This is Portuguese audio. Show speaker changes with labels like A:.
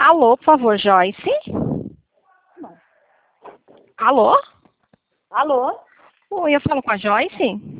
A: Alô, por favor, Joyce?
B: Não.
A: Alô?
B: Alô?
A: Oi, eu falo com a Joyce?